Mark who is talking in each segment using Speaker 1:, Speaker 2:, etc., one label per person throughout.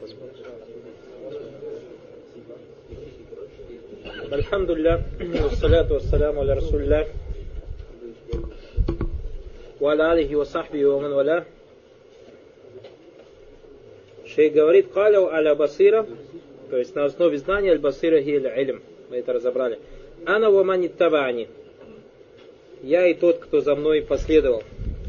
Speaker 1: Альхамдулилля, вассаляту вассаляму аля расулилля, ва аля алихи ва сахбихи ва ман валя. Шейх говорит, каляу аля басира, то есть на основе знания аль-басира хи аль-илм. Мы это разобрали. Ана ва ман иттабаани. Я и тот, кто за мной последовал.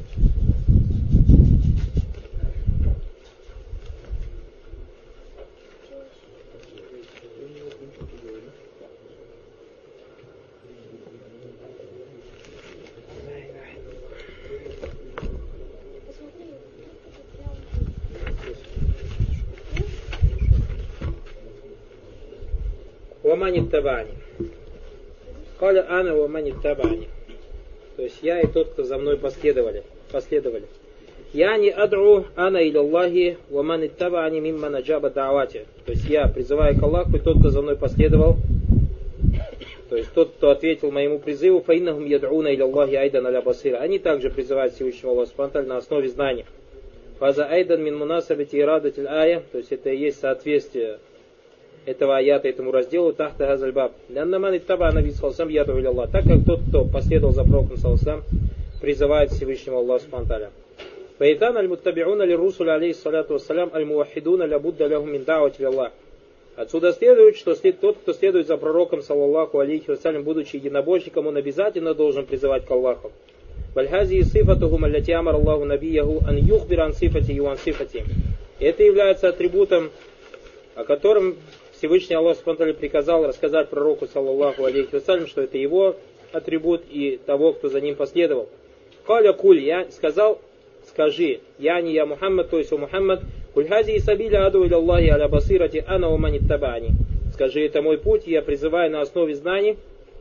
Speaker 1: Вамани табани. Каля ана вамани табани. То есть я и тот, кто за мной последовали. Я не адру ана иля Аллахи вамани табани мимма наджаба да'вати. То есть я призываю к Аллаху, и тот, кто за мной последовал, то есть тот, кто ответил моему призыву, фаиннахум яд'уна иля Аллахи айдан аля басира. Они также призывают Всевышнего Аллаха субхану на основе знаний. Фаза айдан мин мунасабити ирадатиль ая. То есть это и есть соответствие этого аята, этому разделу, тахта газальбаб. Ляннаман иттаба наби салсам яду иля Аллах. Так как тот, кто последовал за пророком салсам, призывает Всевышнего Аллаха субхану тааля. Фаитан аль-муттаби'уна ли-русуля алейхиссалату вассалям аль-муахидуна ля-будда лягум мин да'вати лилlah. Отсюда следует, что тот, кто следует за пророком, саллаллаху алейхи вассалям, будучи единобожником, он обязательно должен призывать к Аллаху. Вальхази сифатухум аллати амар Аллаху набияху ан юхбир ан сифати ю ан сифати. Это является атрибутом, о котором Всевышний Аллах субхану приказал рассказать пророку, саллаллаху алейхи вассалям, что это его атрибут и того, кто за ним последовал. Каля куль, я сказал, скажи, я не я Мухаммад, то есть о Мухаммад, куль хази и сабиля аду иля Аллахи аля басирати ана умани табани. Скажи, это мой путь, я призываю на основе знаний,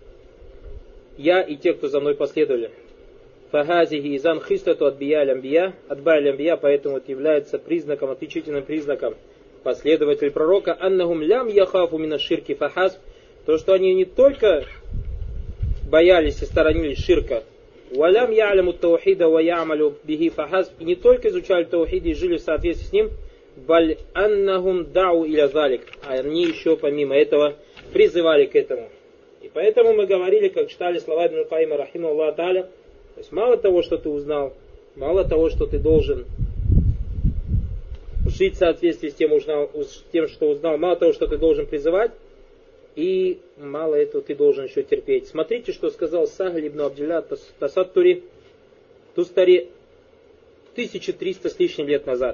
Speaker 1: я и те, кто за мной последовали. Фахазихи изан хистату отбия лямбия, поэтому это является признаком, отличительным признаком последователь пророка, аннахум лям яхафу мина ширки фахаз, то, что они не только боялись и сторонились ширка, валям яляму таухида ва ямалю бихи фахаз, и не только изучали таухид и жили в соответствии с ним, баль аннахум дау иля залик, а они еще помимо этого призывали к этому. И поэтому мы говорили, как читали слова Ибн Каима рахимахуллаху тааля, то есть мало того, что ты узнал, мало того, что ты должен жить в соответствии с тем, что узнал, мало того, что ты должен призывать, и мало этого ты должен еще терпеть. Смотрите, что сказал Сахаль ибн Абдилля Тастури, 1300 с лишним лет назад.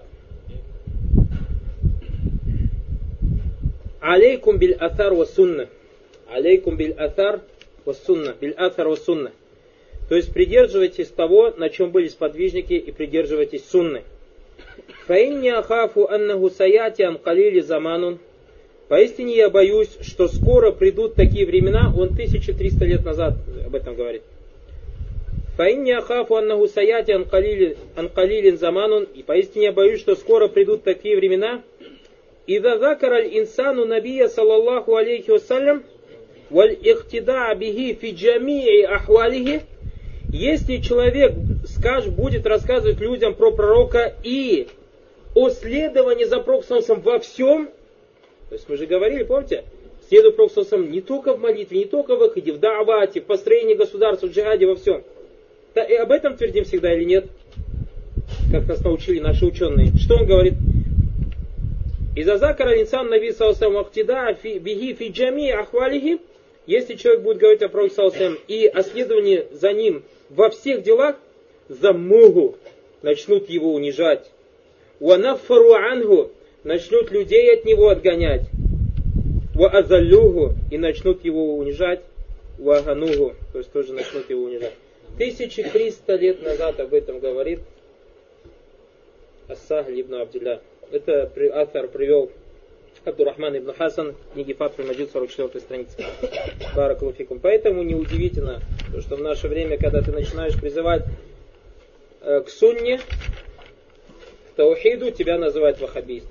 Speaker 1: Алейкум биль атар ва сунна. Алейкум биль атар ва сунна. Биль атар ва сунна. То есть придерживайтесь того, на чем были сподвижники, и придерживайтесь сунны. Фаинни ахафу аннаху саяти ан калили заманун. Поистине я боюсь, что скоро придут такие времена. Он 1300 лет назад об этом говорит. Фаинни ахафу аннаху саяти ан калилин заманун. И поистине я боюсь, что скоро придут такие времена. Иза закара аль-инсану набия саллаллаху алейхи вассалям валь ихтида бихи фи джамии ахвалихи. Если человек будет рассказывать людям про пророка и о следовании за пророком во всем, то есть мы же говорили, помните, следует пророком не только в молитве, не только в выходе, в да'вате, в построении государства, в джихаде, во всем. Да, и об этом твердим всегда или нет? Как нас научили наши ученые. Что он говорит? Иза закара инсан наби салсам ахтида бихи фи джами ахвалихи. Если человек будет говорить о пророке салсам и о следовании за ним во всех делах, заммугу, начнут его унижать. Уанаффару ангу, начнут людей от него отгонять. Уазаллюгу, и начнут его унижать. Уаганугу, то есть тоже начнут его унижать. 1300 лет назад об этом говорит Ас-Сахль ибн Абдилля. Это автор привел Абдурахман ибн Хасан в книге Фатхуль Маджид, 44 страница. Баракаллаху фикум. Поэтому неудивительно, что в наше время, когда ты начинаешь призывать к сунне, к таухиду, тебя называют ваххабист.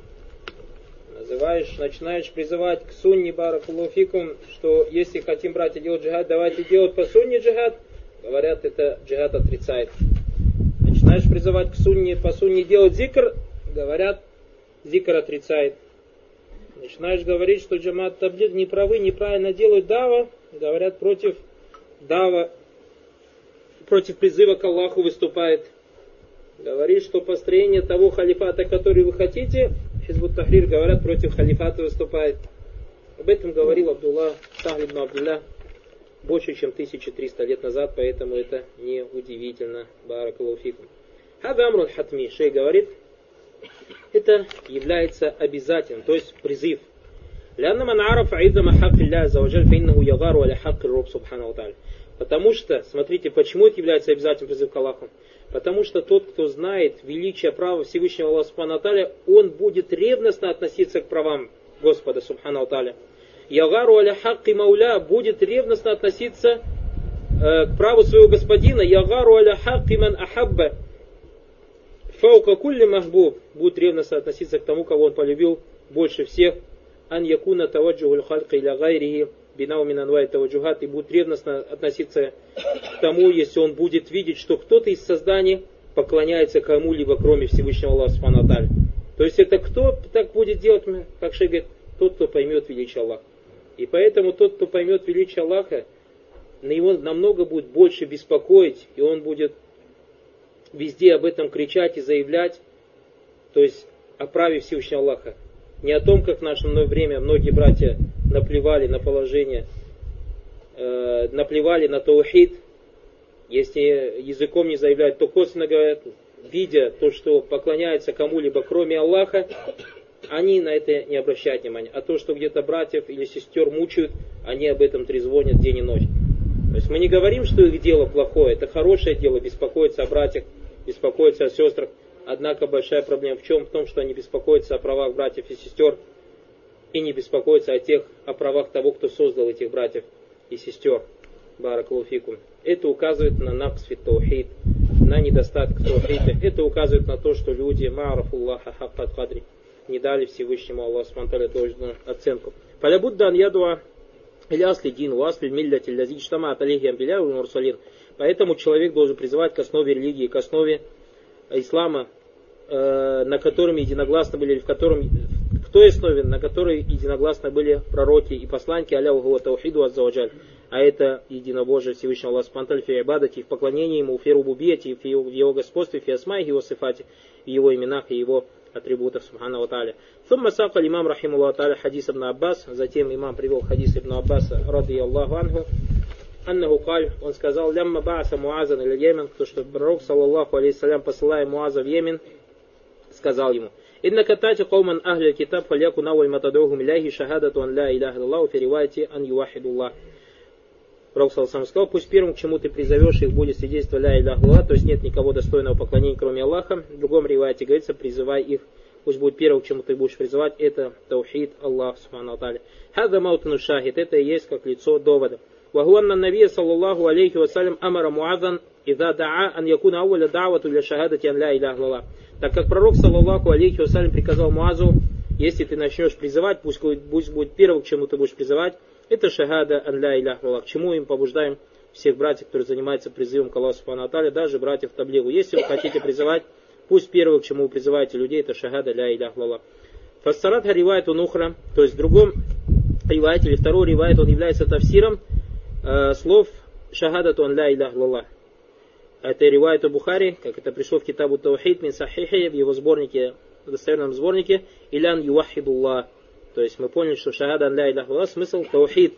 Speaker 1: Начинаешь призывать к сунне, баракаллаху фикум, что если хотим брать и делать джихад, давайте делать по сунне джихад, говорят, это джихад отрицает. Начинаешь призывать к сунне, по сунне делать зикр, говорят, зикр отрицает. Начинаешь говорить, что джамаат таблиг не правы, неправильно делают дава, говорят против дава, против призыва к Аллаху выступает. Говорит, что построение того халифата, который вы хотите, Хизбут Тахрир, говорят, против халифата выступает. Об этом говорил Абдулла Сахль ибн Абдулла больше, чем 1300 лет назад, поэтому это не удивительно. Баракаллаху фикум. Хада амрун хатми. Шейх говорит, это является обязательным, то есть призыв. Потому что, смотрите, почему это является обязательным призыв к Аллаху? Потому что тот, кто знает величие права Всевышнего Аллаха Субхану ва Тааля, он будет ревностно относиться к правам Господа Субхану ва Тааля. Ягару аля хакки мауля, будет ревностно относиться к праву своего господина. Ягару аля хакки ман ахабба. Фаука кулли махбуб, будет ревностно относиться к тому, кого он полюбил больше всех. Ан якуна таваджухуль халька иля гайрихи бинау мин анвай таваджухат, и будет ревностно относиться к тому, если он будет видеть, что кто-то из создания поклоняется кому-либо, кроме Всевышнего Аллаха Субхану ва Тааля. То есть это кто так будет делать, как шейх говорит, тот, кто поймет величие Аллаха. И поэтому тот, кто поймет величие Аллаха, на него намного будет больше беспокоить, и он будет везде об этом кричать и заявлять, то есть о праве Всевышнего Аллаха. Не о том, как в наше время многие братья наплевали на положение, наплевали на таухид. Если языком не заявляют, то косвенно говорят, видя то, что поклоняются кому-либо кроме Аллаха, они на это не обращают внимания. А то, что где-то братьев или сестер мучают, они об этом трезвонят день и ночь. То есть мы не говорим, что их дело плохое, это хорошее дело, беспокоиться о братьях, беспокоиться о сестрах. Однако большая проблема в чем? В том, что они беспокоятся о правах братьев и сестер и не беспокоятся о правах того, кто создал этих братьев и сестер. Баракаллаху фикум. Это указывает на накс фит таухид, на недостаток таухида. Это указывает на то, что люди маарафуллаха хаккат кадри не дали Всевышнему Аллаху Субхану ва Тааля должную оценку. Фалябудда ан ядуа или асли дин, асли милляти лязи штамат алейхи амбиля и мурсалин. Поэтому человек должен призывать к основе религии, к основе ислама, на котором единогласно были, в котором, к той основе, на которой единогласно были пророки и посланники, аля угуа таухиду аззаваджаль. А это единобожие Всевышнего Аллаха Субхану ва Тааля фи ибадати, в поклонении ему, фи рубубияти, в его господстве, фи асмайхи, его сифати, в его именах и его атрибутах Субхану ва Тааля. Сумма сака имам рахимуллаху тааля хадис ибн Аббас, затем имам привел хадис ибн Аббаса ради Аллаху анху, аннаху каль, он сказал, лямма бааса Муазан или Йемен, то что пророк, саллаллаху алейхиссалям, посылая Муаза в Йемен, сказал ему, инна катати кауман ахля китаб фальяку науаль матадухум иляхи шахадату ан ля иляха илlallah фи ривайати ан ювахидуллах. Пророк саллаллаху сказал, пусть первым, к чему ты призовешь их, будет свидетельство ля иляха илlallah, то есть нет никого достойного поклонения, кроме Аллаха. В другом ривайте говорится, призывай их, пусть будет первым, к чему ты будешь призывать, это таухид Аллах Субхану ва Тааля. Хадда маутану шахид, это и есть как лицо довода. وهو أن النبي صلى الله عليه وسلم أمر معاذا إذا دعا أن يكون أول دعوة إلى شهادة أن لا إله إلا الله. Так как пророк саллаллаху алейхи вассалям приказал Муазу, если ты начнешь призывать, пусть будет первым, к чему ты будешь призывать, это шахада ан ля иляха илlallah. К чему им побуждаем всех братьев, которые занимаются призывом к Аллаху Субхану ва Тааля, даже братьев таблигу. Если вы хотите призывать, пусть первым, к чему вы призываете людей, это шахада ля иляха илlallah. Фассарат харивает унухра, то есть в другом ривайте или второй ривает, он является тафсиром слов шахадату ан ля иляха илlallah. Это ривайт Бухари, как это пришло в китабу Таухид мин Сахихи, в его сборнике, в достоверном сборнике, илян ювахидуллах. То есть мы поняли, что шахада ан ля иляха илlallah смысл таухид.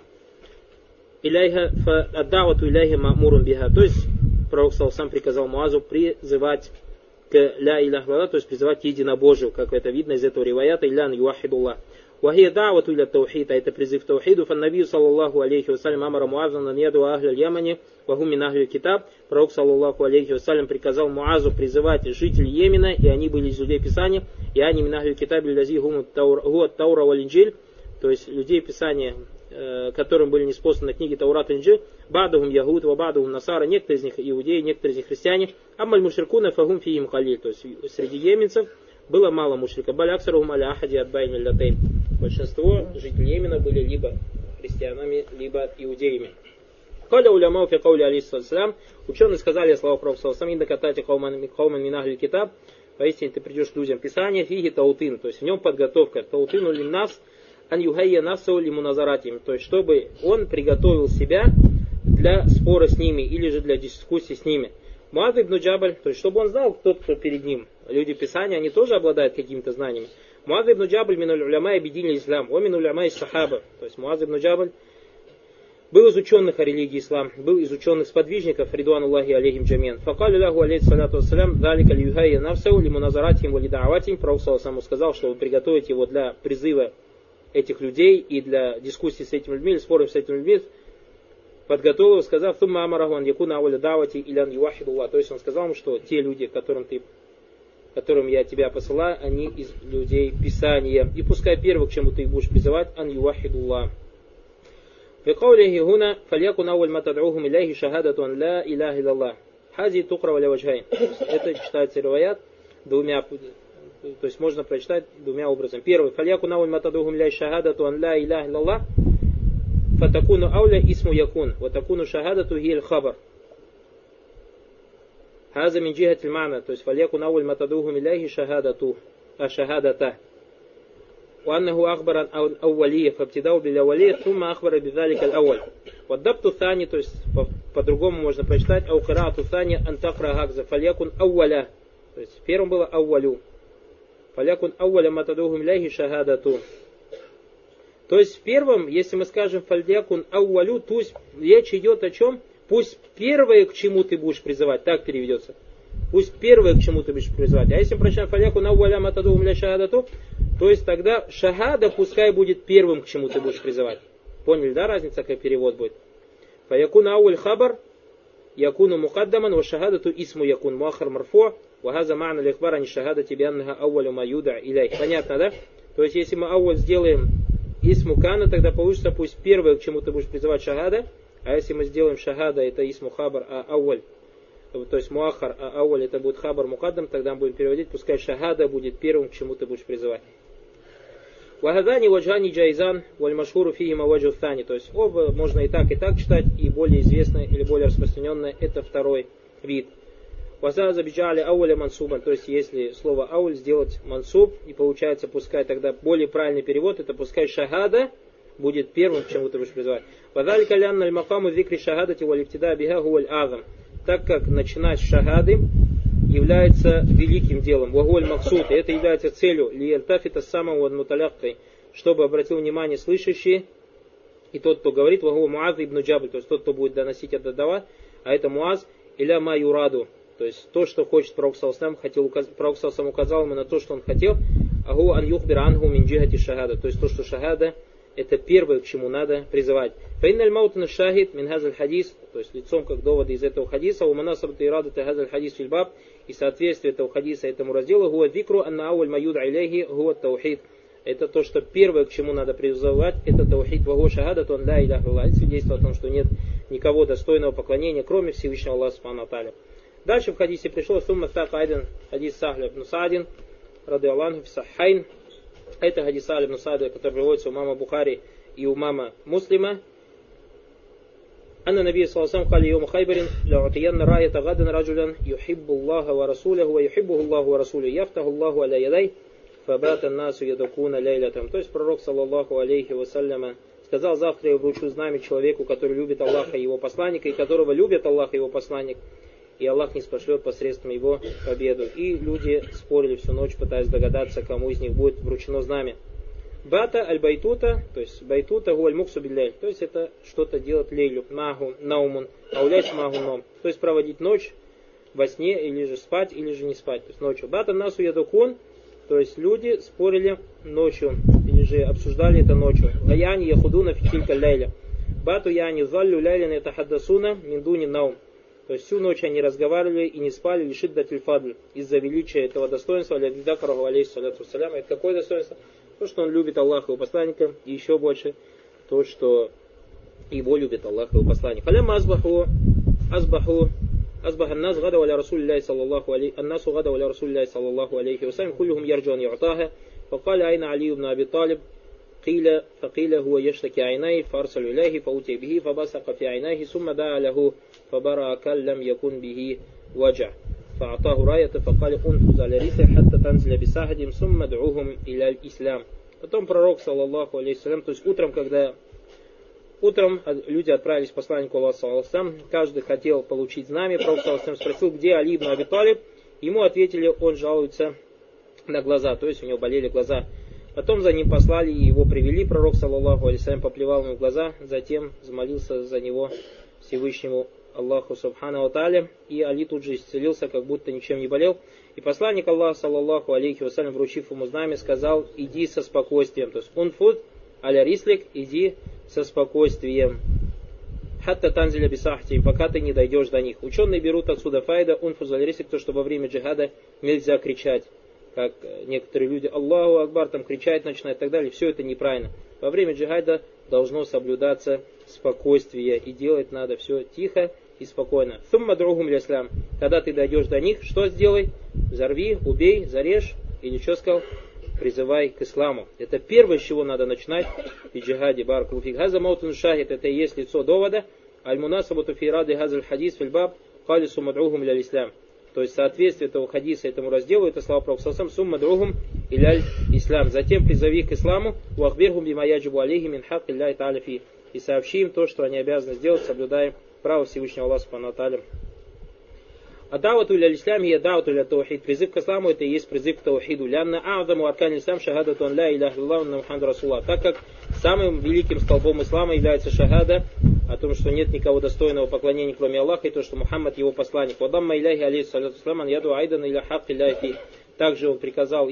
Speaker 1: Иляйха фа аддавату иляйха ма'мурун биха. То есть пророк сам приказал Муазу призывать к ля иляха илlallah, то есть призывать к единобожию, как это видно из этого риваята, илян ювахидуллах. وهي دعوة إلى التوحيد, это призыв к таухиду. فالنبي صلى الله عليه وسلم أمر معاذا أن يدعو أهل اليمن وهم من أهل الكتاب. Пророк саллаллаху алейхи вассалям приказал Муазу призывать жителей Йемена, и они были из людей Писания, и они мин ахли китаб лази гуа таура валь инджиль, то есть людей Писания, которым были ниспосланы книги Таурат и Инджиль, бадухум ягуд, ва бадухум насара, некоторые из них иудеи, некоторые из них христиане, аммаль мушрикуна фагум фиим халиль, то есть среди йеменцев было мало мушрика. Баляксарухум аля ахади адбайн лятейн. Большинство жителей Йемена были либо христианами, либо иудеями. Каля уляма фи каули алейхиссалям, ученые сказали слова пророка саллаллаху алейхи ва саллям, кауман мин ахли китаб, поистине ты придешь к людям. Писание фиги таутин, то есть в нем подготовка. Таутину линнас ан юхайя нафсау лимуназаратим, то есть чтобы он приготовил себя для спора с ними или же для дискуссии с ними. Муаз ибн Джабаль, то есть чтобы он знал, кто перед ним. Люди Писания, они тоже обладают какими-то знаниями. Муаз ибн Джабаль минуль уляма бедин ислам, о минуль уляма из сахаба. То есть Муаз ибн Джабаль был из ученых о религии ислам, был из ученых сподвижников, ридуануллахи алейхим джамиан. Факали ляху алейхи салату вассалям, далика льюхайя навсау, лимуназаратим валидааватим. Пророк саллаллаху сказал, чтобы приготовить его для призыва этих людей и для дискуссии с этими людьми, или споров с этими людьми, подготовил, сказав, «Тумма амараху ан якуна ауля давати илян юахидуллах». То есть он сказал ему, что те люди, которым я тебя посылаю, они из людей Писания. И пускай первый, к чему ты их будешь призывать, ан юахидуллах. بقوله هنا فليكن أول ما تدعوهم إليه شهادة أن لا إله إلا الله. هذه تقرأ على وجهين. Это читается риваят двумя, то есть можно прочитать двумя образами. Первый. فليكن أول ما تدعوهم إليه شهادة أن لا إله إلا الله. فتكون أولى اسم يكون وتكون شهادة هي الخبر. هذا من جهة المعنى. То есть فليكن أول ما تدعوهم إليه شهادته. وأنه أخبر عن أولية فابتداء بالأولية ثم أخبر بذلك الأول. والضبط الثاني, то есть по-другому можно прочитать, أو قراءة الثانية أن تقرأ هكذا فليكن أولا. То есть первым было أولو. فليكن أول ما تدعوهم إليه شهادته. То есть в первом, если мы скажем фальдякун ауалю, то есть речь идет о чем? Пусть первое, к чему ты будешь призывать, так переведется. Пусть первое, к чему ты будешь призывать. А если мы прочитаем фальдякун ауаля матадухум ля шахадату, то есть тогда шахада пускай будет первым, к чему ты будешь призывать. Поняли, да, разница, как перевод будет? Фаякун ауаль хабар, якуну мукаддаман, ва шахадату исму якун муахар марфу, ва хаза ма'на лихбар ани шахадати бианнаха ауалю ма юда иляй. Понятно, да? То есть если мы ауаль сделаем исму кана, тогда получится пусть первое, к чему ты будешь призывать шахада, а если мы сделаем шахада, это исму хабар, а ауаль, то есть муахар, а ауаль это будет хабар мукаддам, тогда мы будем переводить, пускай шахада будет первым, к чему ты будешь призывать. Вахадани ваджани джайзан валь машхуру фихима ваджу thani. То есть оба можно и так читать, и более известное или более распространенное это второй вид. Ваза забиджали ауля мансубан. То есть если слово ауль сделать мансуб, и получается пускай тогда более правильный перевод, это пускай шахада будет первым, к чему ты будешь призывать. Вазаль калян аль макаму зикри шахадати валь ифтида биха гуаль азам. Так как начинать с шахады является великим делом. Вагуаль максуд, это является целью лиертафита самого муталяккой, чтобы обратил внимание слышащий и тот, кто говорит, вагуа Муаз ибн Джабль, то есть тот, кто будет доносить это давать, а это Муаз иля ма юраду, то есть то, что хочет Пророк саллаллаху Пророк саллаллаху указал ему на то, что он хотел, агу ан юхбир ангу мин джихати шахада, то есть то, что шахада это первое, к чему надо призывать. Фаинналь маутан шахид мин хазаль хадис, то есть лицом как доводы из этого хадиса, у манасаб тирады хазаль хадис фильбаб, и соответствие этого хадиса этому разделу, гуа викру анна ауль маюд алейхи гуа таухид. Это то, что первое, к чему надо призывать, это таухид вагу шахада, то он ля иляха илля. Это свидетельство о том, что нет никого достойного поклонения, кроме Всевышнего Аллаха субхану ва тааля. Дальше в хадисе пришло сумма така айдан хадис Сахля ибн Саадин ради Аллаху в Саххайн. Это хадис Сахля ибн Саада, который приводится у мама Бухари и у мама Муслима. أن النبي صلى الله عليه وسلم قال يوم خيبر لأعطين راية غدا رجلا يحب الله ورسوله ويحبه الله ورسوله يفتح الله على يديه فبات الناس يدقون ليلة. То есть пророк саллаллаху алейхи вассаляма сказал: завтра я вручу знамя человеку, который любит Аллаха и его посланника, и которого любит Аллах и его посланник, и Аллах не спошлет посредством его победу. И люди спорили всю ночь, пытаясь догадаться, кому из них будет вручено знамя. Бата аль-байтута, то есть байтута гуаль муксу билляй, то есть это что-то делать лейлю, наху, наумун, ауляч магу ном, то есть проводить ночь во сне, или же спать, или же не спать, то есть ночью. Бата насу ядукун, то есть люди спорили ночью, или же обсуждали это ночью. Гаяни яхудуна фитилька ляйля. Бату яни заллю ляйля на тахаддасуна миндуни наум. То есть всю ночь они разговаривали и не спали, лишит датиль фадль, из-за величия этого достоинства, алейхиссалату вассалям. Это какое достоинство? То, что он любит Аллаха и его посланника, и еще больше то, что его любит Аллах и его посланник. Фалямма азбаху الناس غدوا على رسول الله صلى الله عليه الناس غدوا على رسول الله صلى الله عليه وسلم كلهم يرجو أن يعطاها فقال أين علي بن أبي طالب فقيل هو يشتكي عينيه فأرسلوا إليه فأتي به فبصق في عينيه ثم دعا له فبرأ كان لم يكن به وجع. فأعطاه راية فقال أنفذ على رسل حتى تنزل بساحدهم ثم ادعوهم إلى الإسلام. Потом пророк, саллаллаху алейхиссалям, то есть утром люди отправились к посланнику Аллаха, саллаллаху, каждый хотел получить знамя, пророк, саллаллаху, спросил, где Али ибн Аби Талиб, ему ответили, он жалуется на глаза, то есть у него болели глаза. Потом за ним послали и его привели, пророк, саллаллаху алейхиссалям, поплевал ему в глаза, затем замолился за него Всевышнему Аллаху субхану тааля, и Али тут же исцелился, как будто ничем не болел. И посланник Аллаха, саллаллаху алейхи вассалям, вручив ему знамя, сказал, иди со спокойствием, то есть унфуд аля рислик, иди со спокойствием. Хатта танзиля бисахти, пока ты не дойдешь до них. Ученые берут отсюда файда, унфуз аля рислик, то, что во время джихада нельзя кричать, как некоторые люди, Аллаху Акбар, там кричать начинают и так далее. Все это неправильно. Во время джихада должно соблюдаться спокойствие, и делать надо все тихо и спокойно. Сумма другум ляслям. Когда ты дойдешь до них, что сделай? Взорви, убей, зарежь, или что сказал? Призывай к исламу. Это первое, с чего надо начинать в джихаде. Баракулуфик. Газа маутун шахид, это и есть лицо довода. Аль-мунасабату фи рады газаль хадис фильбаб халису мадругум ля ислам. То есть соответствие этого хадиса этому разделу, это слова пророка сумма другум иляль ислам. Затем призови к исламу уахбирхум бима яджибу алейхи мин хак илляхи та'аля фи. И сообщи им то, что они обязаны сделать, соблюдая право Всевышнего Аллаха субхану ва тааля. А давату ля ислам и давату ля таухид. Призыв к исламу это и есть призыв к таухиду. Лянна а'заму аркан ислам шахадату ан ля иляха иллаллаху мухаммаду расулуллах. Так как самым великим столбом ислама является шахада о том, что нет никого достойного поклонения, кроме Аллаха, и то, что Мухаммад его посланник. Вадамма иляхи алейхиссалату вассалям яду айдан иля хак иляхи. Также он приказал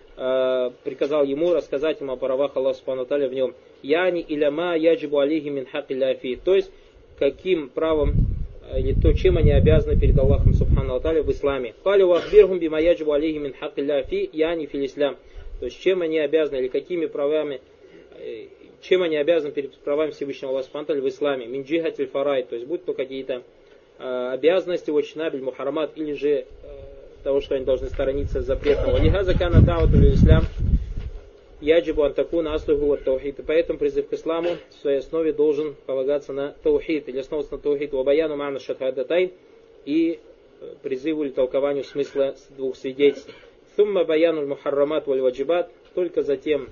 Speaker 1: ему рассказать ему о правах Аллаха субхану ва тааля в нем. Яни иляма яджибу алейхи мин хак иляхи. То есть, каким правом или то, чем они обязаны перед Аллахом субхану ва тааля в исламе. Калю вахбирхум бима яджибу алейхи мин хак иляхи яни фил ислам. То есть, чем они обязаны или какими правами, чем они обязаны перед правами Всевышнего Аллаха субхану ва тааля в исламе. Мин джихатиль фарайд, то есть, будь то какие-то обязанности, вачнабиль, мухарамат, или же того, что они должны сторониться запретного. Лихаза кана да'вату лил ислам яджибу антакуна аслуху ва таухид. И поэтому призыв к исламу в своей основе должен полагаться на таухид, или основываться на таухид, ва баяну ма'на шахадатайн, и призыву или толкованию смысла двух свидетельств. Сумма баяну мухаррамат валь ваджибат, только затем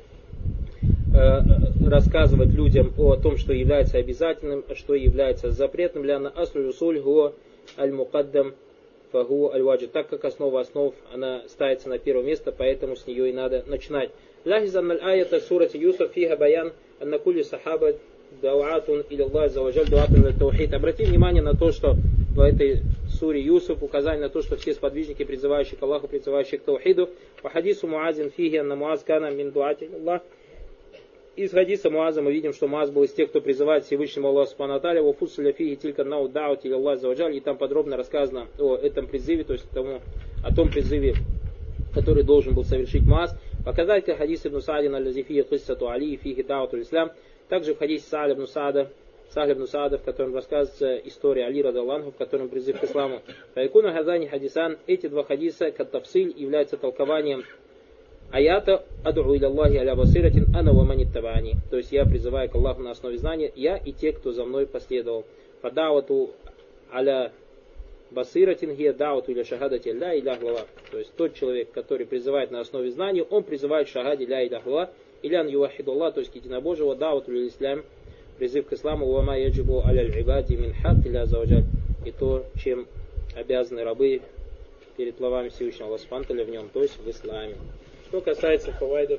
Speaker 1: рассказывать людям о том, что является обязательным, а что является запретным. Ляна аслу усуль гуа аль-мукаддам фагу аль-ваджиб. Так как основа основ, она ставится на первое место, поэтому с нее и надо начинать. Лахизан аль-аята сурати Юсуф фиха баян анна кулли сахаба дауатун или Аллах заваджаль дуатун ля таухид. Обрати внимание на то, что в этой суре Юсуф указание на то, что все сподвижники, призывающие к Аллаху, призывающие к таухиду. По хадису Муазин фиги анна Муаз кана мин дуати Аллах. Из хадиса Муаза мы видим, что Муаз был из тех, кто призывает Всевышнему Аллаху субхану ва тааля, вафусля фиги тилька нау даути или Аллах заваджаль, и там подробно рассказано о этом призыве, то есть о том призыве, который должен был совершить Муаз. Показать хадис ибн Саадин аль-Лазифия киссату Али фиги дауту ислам. Также в хадисе Сахля ибн Саада, в котором рассказывается история Али радаллаху, в котором призыв к исламу. Файкуна хазани хадисан, эти два хадиса, кат-тафсиль, являются толкованием аята аду иля Аллахи аля басиратин ана ва ман иттабаани. То есть я призываю к Аллаху на основе знания, я и те, кто за мной последовал. Фадавату аля басиратин гия дауту иля шахадати ля илях лава. То есть тот человек, который призывает на основе знания, он призывает шахади ля илях лава, илян ювахиду Аллах, то есть к единобожию, дауту иля ислам, призыв к исламу, ва ма яджибу аля аль-ибади мин хак иля заваджаль. И то, чем обязаны рабы перед словами Всевышнего Аллаха субхану ва тааля в нем, то есть в исламе. Что касается фавайдов,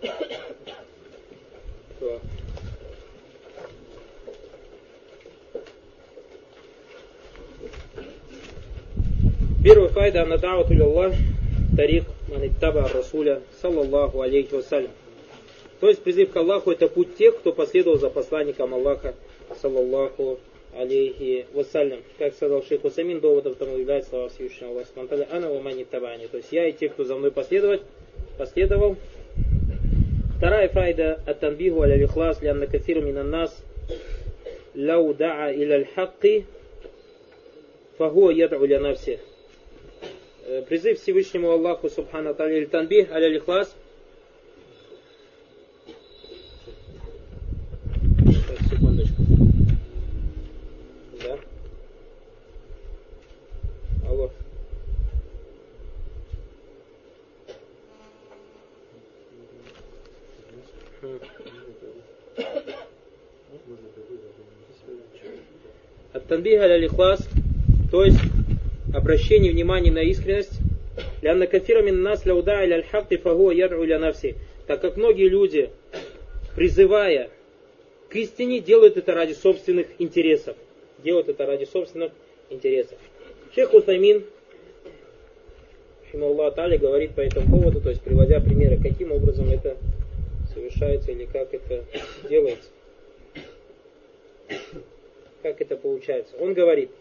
Speaker 1: то первый файда на да'вату лиллах тарих ман иттаба расуля саллаллаху алейхи вассалям. То есть призыв к Аллаху это путь тех, кто последовал за посланником Аллаха саллаллаху алейхи вассалям. Как сказал шейх Усамин, доводом тому является слова Всевышнего Аллаха субхану ва тааля ана ва ман иттабаани. То есть я и те, кто за мной последовал. Вторая файда ат-танбиху аля ихлас лянна кафиру минан нас лау да'a иля аль-хакки фагуа яд'у ля нафси. Призыв Всевышнему Аллаху субхану ва тааля, танбих аля ихлас. Секундочку. Да. Алло. Ат-танбих аль-ихлас, то есть обращение внимания на искренность. Лянна кафира мин нас ляуда иля аль-хакти фагуа яд'у иля нафси. Так как многие люди, призывая к истине, делают это ради собственных интересов. Шейх Усаймин, Аллах Та'аля, говорит по этому поводу, то есть приводя примеры, каким образом это совершается или как это делается. Как это получается. Он говорит,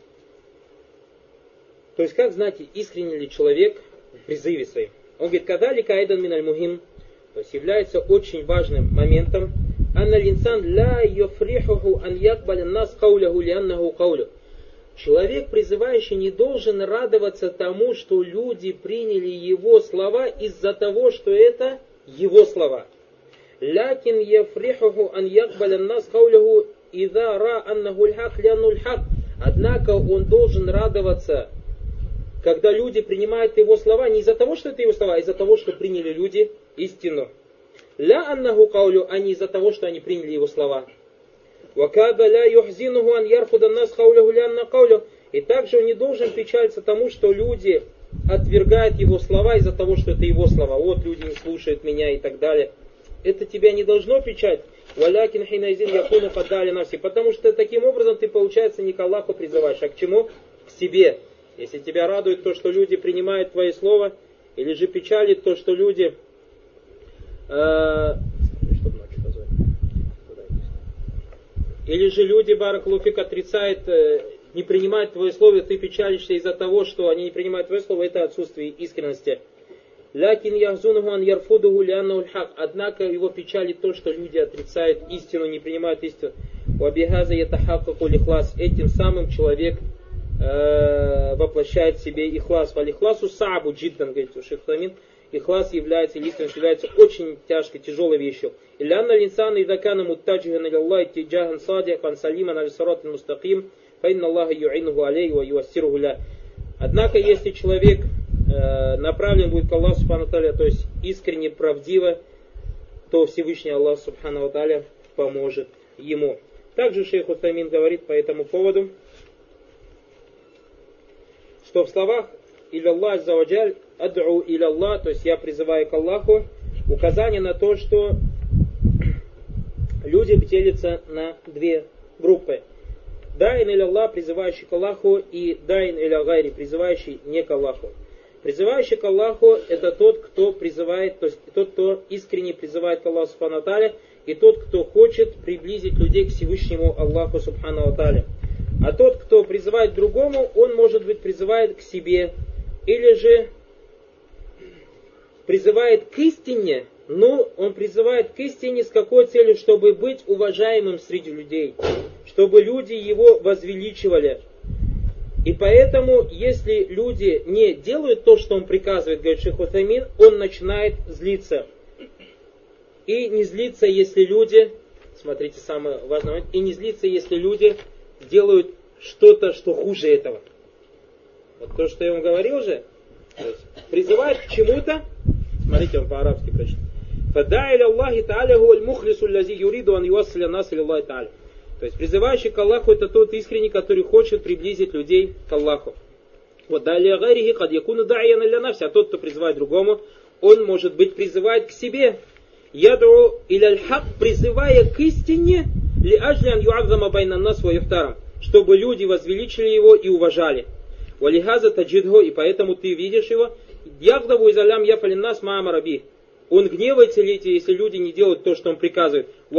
Speaker 1: то есть как знать, искренне ли человек в призыве своем. Он говорит, кадалика айдан миналь мухим, то есть является очень важным моментом, анналь инсан ла юфрихуху ан якбаля нас кауляху лианнаху каулю. Человек, призывающий, не должен радоваться тому, что люди приняли его слова из-за того, что это его слова. Лякин яфрихуху ан якбаля нас кауляху иза ра аннаху лхак лианну лхак. Однако он должен радоваться, когда люди принимают его слова, не из-за того, что это его слова, а из-за того, что приняли люди истину. Ля аннаху каулю, а не из-за того, что они приняли его слова. И также он не должен печалиться тому, что люди отвергают его слова из-за того, что это его слова. Вот люди не слушают меня и так далее. Это тебя не должно печалить. Потому что таким образом ты, получается, не к Аллаху призываешь, а к чему? К себе. Если тебя радует то, что люди принимают твои слова, или же печалит то, что люди... Или же люди, баракалуфик, отрицают, не принимают твое слово, ты печалишься из-за того, что они не принимают твое слово, это отсутствие искренности. Лякин яхзунуху ан ярфудуху лианнаху лхак. Однако его печалит то, что люди отрицают истину, не принимают истину. Уабихаза ятахакаку лихлас. Этим самым человек воплощает в себе ихлас. Валихласу саабу джиддан, говорит Шейх Усаймин. Ихлас является, или искренность является очень тяжкой, тяжелой вещью. Илянна линсана идакана муттаджихан иля Аллахи тиджахан садихан салиман аль-сарат мустаким, фаинна Аллаха ю'инуху алейхи ва юассируху ля. Однако, если человек направлен будет к Аллаху Субхану Тааля, то есть искренне, правдиво, то Всевышний Аллах Субхану Тааля поможет ему. Также Шейх Усаймин говорит по этому поводу, что в словах «Иля Аллах аззаваджаль ад'у иля Аллах», то есть я призываю к Аллаху, указание на то, что люди делятся на две группы. Дайн иля Аллах, призывающий к Аллаху, и дайн иля гайри, призывающий не к Аллаху. Призывающий к Аллаху — это тот, кто призывает, то есть тот, кто искренне призывает к Аллаху Субхану Тааля, и тот, кто хочет приблизить людей к Всевышнему Аллаху Субхану Тааля. А тот, кто призывает к другому, он, может быть, призывает к себе, или же призывает к истине, но он призывает к истине с какой целью? Чтобы быть уважаемым среди людей, чтобы люди его возвеличивали. И поэтому, если люди не делают то, что он приказывает, говорит Шейх Усаймин, он начинает злиться. И не злиться, если люди, смотрите, самое важное момент, и не злиться, если люди делают что-то, что хуже этого. Вот то, что я вам говорил же, то есть призывает к чему-то, смотрите, он по-арабски прочитал. Фадда иля Аллахи та'аля гуаль мухлису лязи юриду ан юассиля нас иля Аллахи та'аля. То есть призывающий к Аллаху — это тот искренний, который хочет приблизить людей к Аллаху. Вот далее гайрихи кад якуна да'яна ля нафси, а тот, кто призывает другому, он, может быть, призывает к себе. Ядру иля аль-хак, призывая к истине, ли ажли ан ю'аззама байна нас ва юхтарам, чтобы люди возвеличили его и уважали. Валихаза таджидху, и поэтому ты видишь его, ягдаву изалям яфалин нас маамараби. Он гневается, если люди не делают то, что он приказывает. И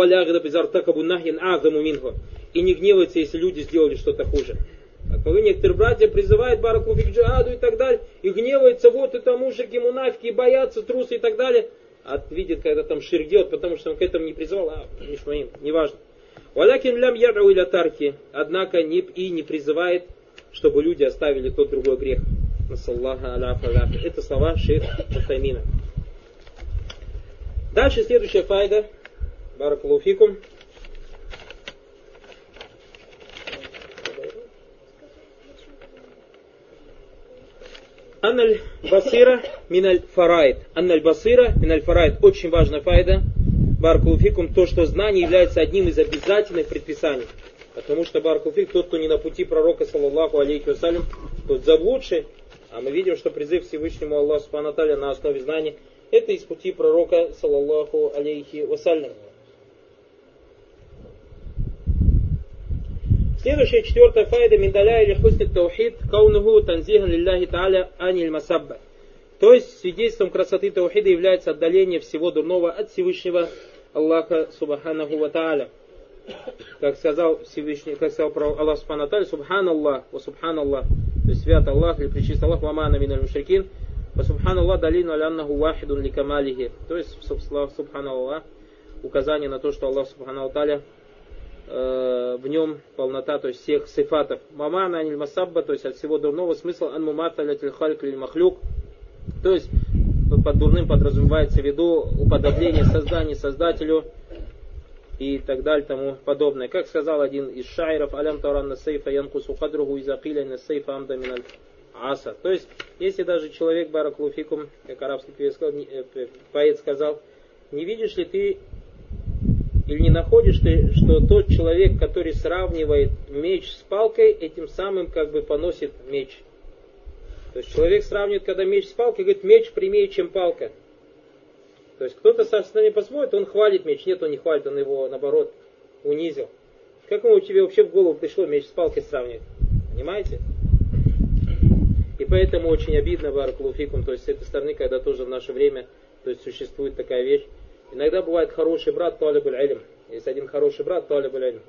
Speaker 1: не гневается, если люди сделали что-то хуже. Вы некоторые братья призывают бараку фик джихаду и так далее, и гневаются, вот это мужики, мунафики, боятся, трусы и так далее. А видит, когда там ширк делает, потому что он к этому не призывал, не важно. Однако не призывает, чтобы люди оставили тот другой грех. Это слова Шейха Усаймина. Дальше следующая файда. Баракаллаху фикум. Анналь басира миналь фараид. Анналь басира миналь фараид. Очень важная файда. баракалуфикум, то, что знание является одним из обязательных предписаний. Потому что баракалуфик, тот, кто не на пути пророка, саллаллаху алейхи вассалям, тот заблудший. А мы видим, что призыв Всевышнему Аллаху субхану ва тааля на основе знаний, это из пути пророка, саллаллаху алейхи вассалям. Следующая, четвертая файда, миндаля или хусни таухид, каунуху танзихан лилляхи тааля аниль масабба. То есть свидетельством красоты таухида является отдаление всего дурного от Всевышнего Аллаха субханаху ва тааля. Как сказал Всевышний, как сказал про Аллах субхану ва тааля, субханаллах, ва субханаллах, то есть свят Аллах или пречист Аллах, ва мана миналь мушрикин, ва субханаллах далину аляннаху вахидун ли камалихи. То есть субханаллах, указание на то, что Аллах субхану ва тааля в нем полнота, то есть всех сифатов. Мамана аниль масабба, то есть от всего дурного, смысл анмумата лятиль хальк лиль махлюк, то есть под дурным подразумевается в виду уподобление создания создателю и так далее, тому подобное. Как сказал один из шайров, алям таран насейфа янкусу кадругу изакиля насейфа амда миналь аса. То есть, если даже человек, баракалуфикум, как арабский поэт сказал, не видишь ли ты или не находишь ты, что тот человек, который сравнивает меч с палкой, этим самым как бы поносит меч. То есть человек сравнивает, когда меч с палкой, говорит, меч прямее, чем палка. То есть кто-то со стороны посмотрит, он хвалит меч. Нет, он не хвалит, он его, наоборот, унизил. Как ему тебе вообще в голову пришло меч с палкой сравнивать? Понимаете? И поэтому очень обидно, баракалуфикум, то есть с этой стороны, когда тоже в наше время, то есть существует такая вещь. Иногда бывает хороший брат талибуль илм. Есть один хороший брат талибуль илм.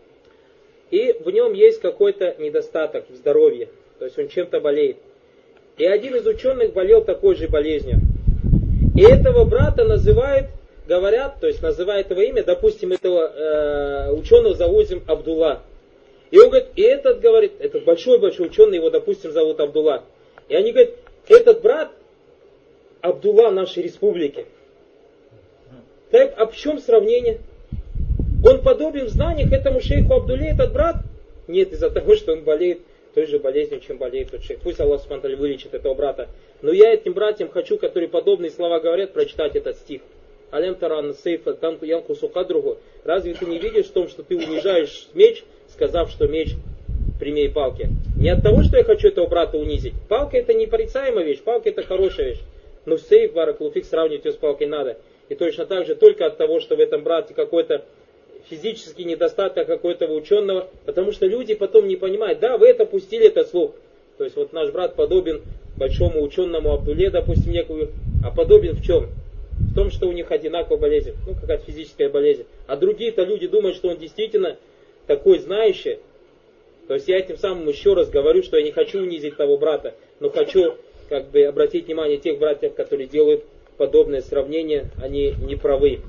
Speaker 1: И в нем есть какой-то недостаток в здоровье. То есть он чем-то болеет. И один из ученых болел такой же болезнью. И этого брата называют, говорят, то есть называют его имя, допустим, этого ученого зовут Абдулла. И он говорит, и этот говорит, этот большой-большой ученый, его, допустим, зовут Абдулла. И они говорят, этот брат Абдулла нашей республики. Так, а в чем сравнение? Он подобен в знаниях этому шейху Абдулле, этот брат? Нет, из-за того, что он болеет той же болезнью, чем болеет тот шейх. Пусть Аллах субхану ва тааля вылечит этого брата. Но я этим братьям хочу, которые подобные слова говорят, прочитать этот стих. Алям таран сейфа там янкусу кадругу. Разве ты не видишь в том, что ты унижаешь меч, сказав, что меч прямее палки? Не от того, что я хочу этого брата унизить. Палка это непорицаемая вещь, палка это хорошая вещь. Но сейф, баракалуфик, сравнивать ее с палкой надо. И точно так же только от того, что в этом брате какой-то физический недостаток какой-то ученого, потому что люди потом не понимают, да, вы это пустили, этот слух. То есть вот наш брат подобен большому ученому Абдулле, допустим, некую, а подобен в чем? В том, что у них одинаковая болезнь, ну какая-то физическая болезнь. А другие-то люди думают, что он действительно такой знающий. То есть я этим самым еще раз говорю, что я не хочу унизить того брата, но хочу как бы обратить внимание тех братьев, которые делают подобное сравнение, они не правы.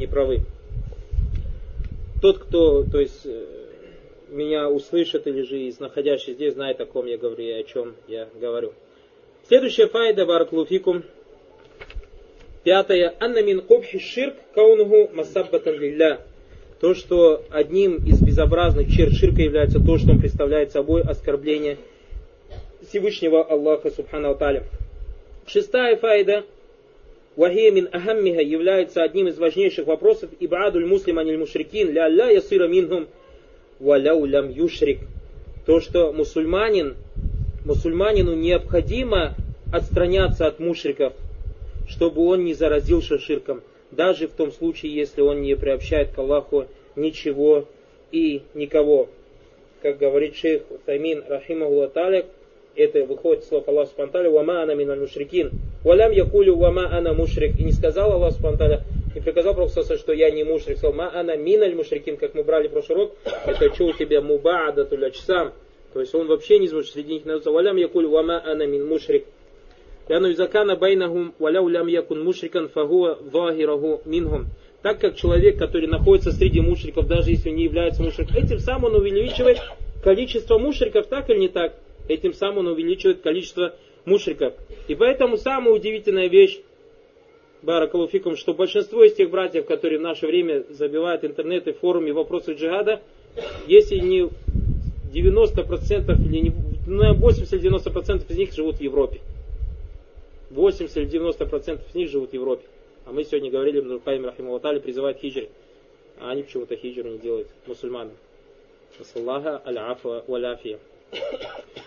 Speaker 1: Тот, кто, то есть, меня услышит или же из находящих здесь, знает, о ком я говорю и о чем я говорю. Следующая файда, баракалуфикум. Пятая. Анна мин кубхи ширк каунуху масаббатан лилля. То, что одним из безобразных черт ширка является то, что он представляет собой оскорбление Всевышнего Аллаха субхану ва тааля. Шестая файда. Вахия мин ахаммиха является одним из важнейших вопросов ибадуль муслим аниль мушрикин ля алла ясира минхум валяу лям юшрик. То, что мусульманину необходимо отстраняться от мушриков, чтобы он не заразился ширком, даже в том случае, если он не приобщает к Аллаху ничего и никого. Как говорит шейх Утаймин рахимахуллах тааля, это выходит из слов Аллаха субхану ва тааля, «Вама ана миналь мушрикин». «Валям якулю вама ана мушрик». И не сказал Аллах субхану ва тааля, не приказал Пророку, что я не мушрик. Сказал, «Ма ана миналь мушрикин», как мы брали в прошлый урок, это что у тебя мубаадатуль аджсам. То есть он вообще не из мушрик, среди них находится. «Валям якулю вама ана мин мушрик». «Ляну изакана байнахум валяу лям якун мушрикан фагуа вахираху минхум». Так как человек, который находится среди мушриков, даже если не является мушриком, этим самым он увеличивает количество мушриков, так или не так? Этим самым он увеличивает количество мушриков. И поэтому самая удивительная вещь, баракалуфикум, что большинство из тех братьев, которые в наше время забивают интернеты, форумы, вопросы джихада, если не 90% или не 80-90% из них живут в Европе. 80 или 90% из них живут в Европе. А мы сегодня говорили, Ибн Аль-Каим рахимахуллах та'аля призывает к хиджре. А они почему-то хиджру не делают, мусульманы. Саллаха аль-афа валяфия.